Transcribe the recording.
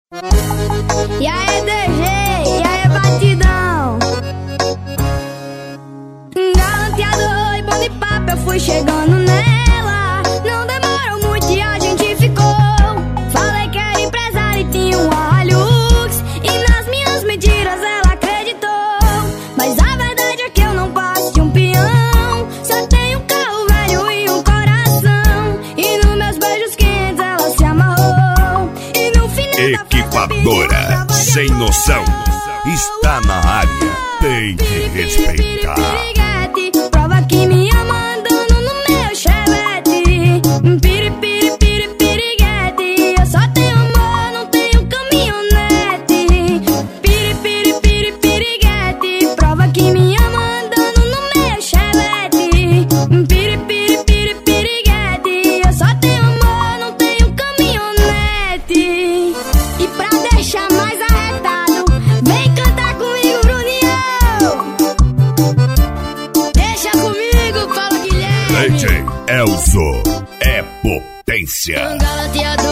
E aí, DG, e aí, batidão. Galanteador e bom de papo, eu fui chegando nela. Não demorou muito e a gente ficou. Falei que era empresário e tinha um Hilux, e nas minhas mentiras ela acreditou. Mas a verdade é que eu não passo de um peão. Só tenho um carro velho e um coração. E nos meus beijos quentes ela se amarrou. E no final Equipadora sem noção está na área, tem que respeitar. Prova que me ama andando no meu chevette. Piripiri, piriguete. Eu só tenho amor, não tenho caminhonete. Piripiri, piriguete. Prova que me ama andando no meu chevette. Piripiri, piriguete. Eu só tenho amor, não tenho caminhonete. E pra deixar mais arretado, vem cantar comigo, Brunião. Deixa comigo, Paulo Guilherme. DJ Elzo é potência. Galanteador